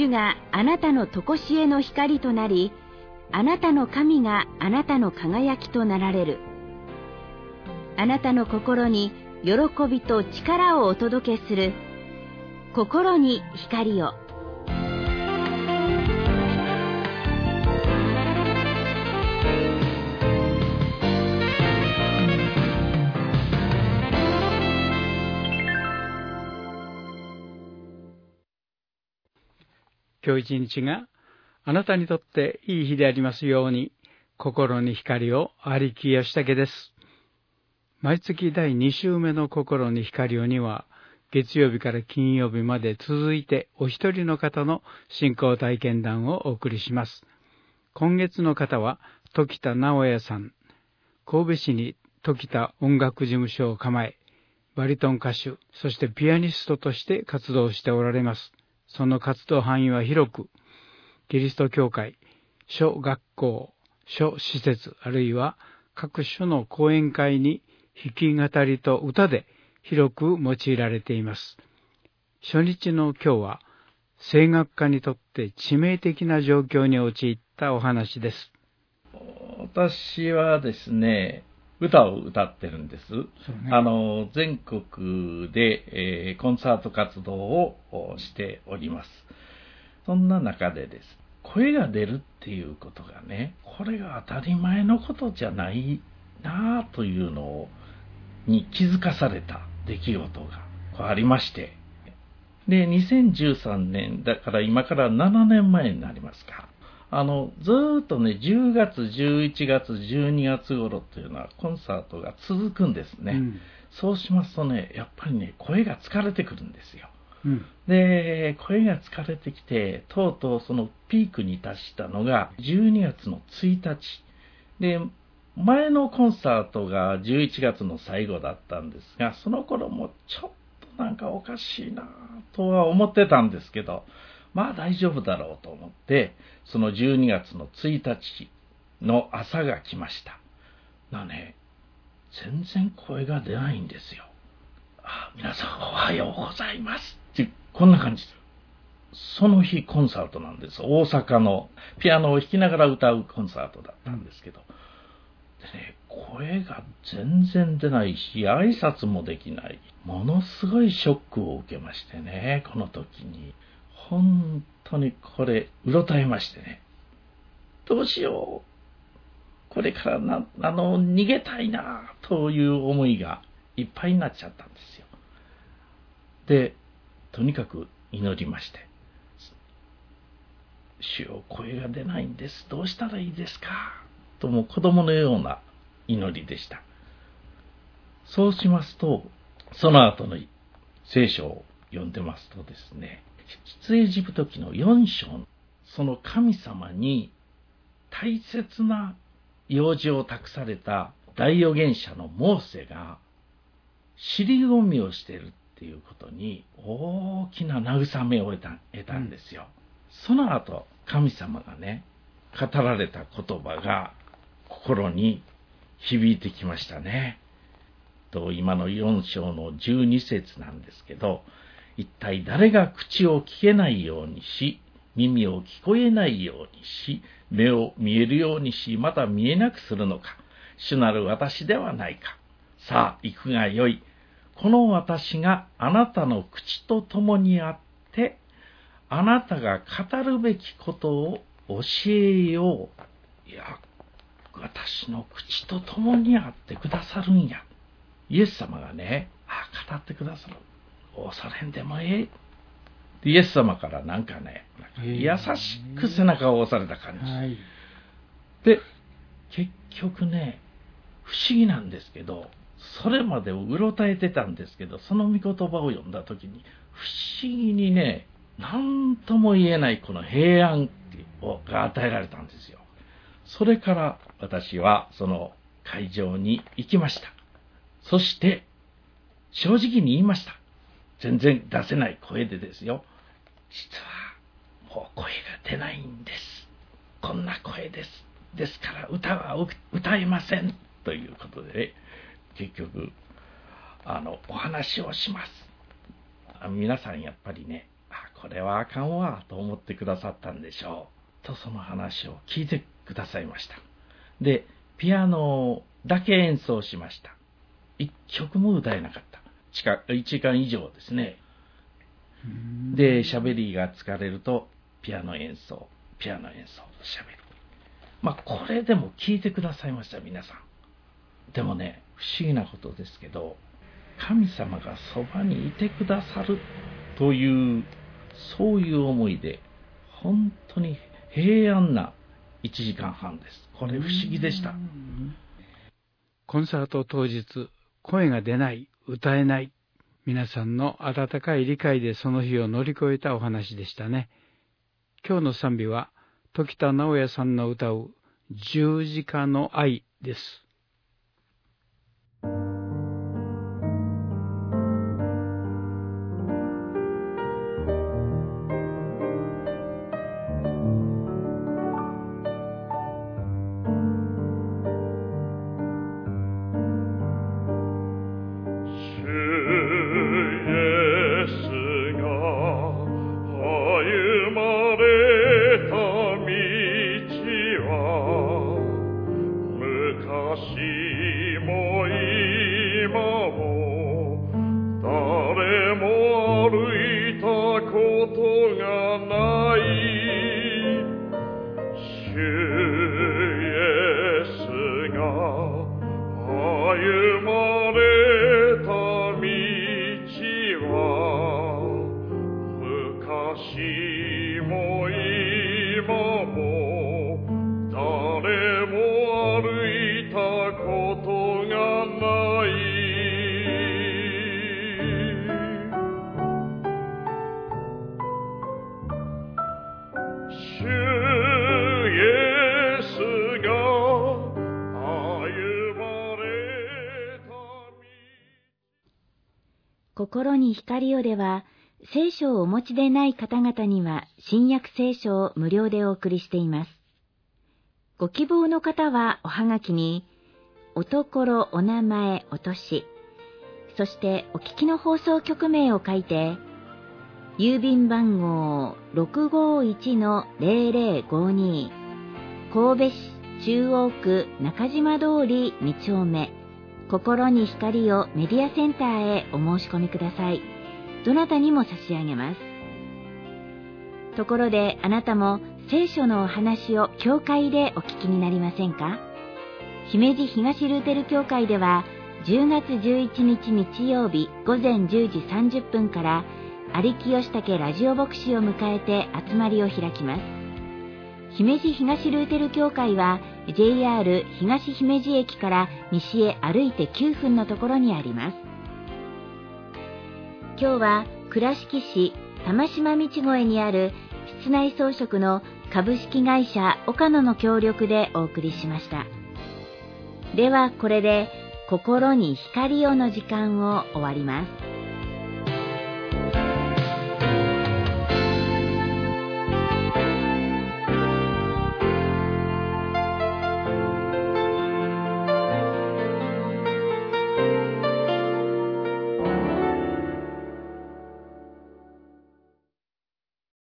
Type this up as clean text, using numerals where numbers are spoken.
主があなたの常しえの光となり、あなたの神があなたの輝きとなられる。あなたの心に喜びと力をお届けする。心に光を。 今日一日があなたにとっていい日でありますように。心に光を。有木義武です。毎月第2週目の心に光をには、月曜日から金曜日まで続いてお一人の方の信仰体験談をお送りします。今月の方は時田直也さん。神戸市に時田音楽事務所を構え、バリトン歌手、そしてピアニストとして活動しておられます。その活動範囲は広く、キリスト教会、諸学校、諸施設、あるいは各種の講演会に弾き語りと歌で広く用いられています。初日の今日は、声楽家にとって致命的な状況に陥ったお話です。 私はですね、歌を歌ってるんです。全国で、コンサート活動をしております。そんな中でです。声が出るっていうことがね、これが当たり前のことじゃないなというのに気づかされた出来事がありまして、で、2013年、だから今から7年前になりますか。ずーっとね、10月、11月、12月頃というのはコンサートが続くんですね。そうしますとね、やっぱりね、声が疲れてくるんですよ。で、声が疲れてきて、とうとうそのピークに達したのが12月の1日。で、前のコンサートが11月の最後だったんですが、その頃もちょっとなんかおかしいなとは思ってたんですけど、まあ大丈夫だろうと思って、その12月の1日の朝が来ました。全然声が出ないんですよ。皆さんおはようございますって、こんな感じです。その日コンサートなんです。大阪のピアノを弾きながら歌うコンサートだったんですけど。でね、声が全然出ないし、挨拶もできない。ものすごいショックを受けましてね、この時に。本当にこれ、うろたえましてね。どうしよう。これから逃げたいなという思いがいっぱいになっちゃったんですよ。で、とにかく祈りまして。主よ、声が出ないんです。どうしたらいいですかと、もう子供のような祈りでした。そうしますと、その後の聖書を読んでますとですね、出エジプト記の4章、その神様に大切な用事を託された大預言者のモーセが尻込みをしているっていうことに大きな慰めを得たんですよ。その後、神様がね、語られた言葉が心に響いてきましたね。今の4章の12節なんですけど、一体誰が口を聞けないようにし、耳を聞こえないようにし、目を見えるようにし、また見えなくするのか。主なる私ではないか。さあ、行くがよい。この私があなたの口と共にあって、あなたが語るべきことを教えよう。いや、私の口と共にあってくださるんや。イエス様がね、語ってくださる。恐れんでもええ。イエス様からなんかね、優しく背中を押された感じ。で、結局ね、不思議なんですけど、それまでをうろたえてたんですけど、その御言葉を読んだときに、不思議にね、何とも言えないこの平安が与えられたんですよ。それから私はその会場に行きました。そして、正直に言いました。全然出せない声でですよ。実は、もう声が出ないんです。こんな声です。ですから歌は歌えません。ということで、ね、結局、お話をします。皆さんやっぱりね、 これはあかんわと思ってくださったんでしょう。とその話を聞いてくださいました。で、ピアノだけ演奏しました。一曲も歌えなかった。1時間以上ですね。で、喋りが疲れるとピアノ演奏と喋る。これでも聞いてくださいました、皆さん。でもね、不思議なことですけど、神様がそばにいてくださるという、そういう思いで、本当に平安な1時間半です。これ不思議でした。 コンサート当日、声が出ない、歌えない、皆さんの温かい理解でその日を乗り越えたお話でしたね。今日の賛美は、時田直也さんの歌う十字架の愛です。 心に光をでは、聖書をお持ちでない方々には新約聖書を無料でお送りしています。ご希望の方はおはがきに、おところ、お名前、お年、そしてお聞きの放送局名を書いて、郵便番号 651-0052 神戸市中央区中島通り2丁目、心に光をメディアセンターへお申し込みください。どなたにも差し上げます。ところであなたも聖書のお話を教会でお聞きになりませんか？姫路東ルーテル教会では10月11日日曜日午前10時30分から有木義武ラジオ牧師を迎えて集まりを開きます。姫路東ルーテル教会は JR 東姫路駅から西へ歩いて9分のところにあります。今日は倉敷市玉島道越にある室内装飾の株式会社岡野の協力でお送りしました。ではこれで心に光をの時間を終わります。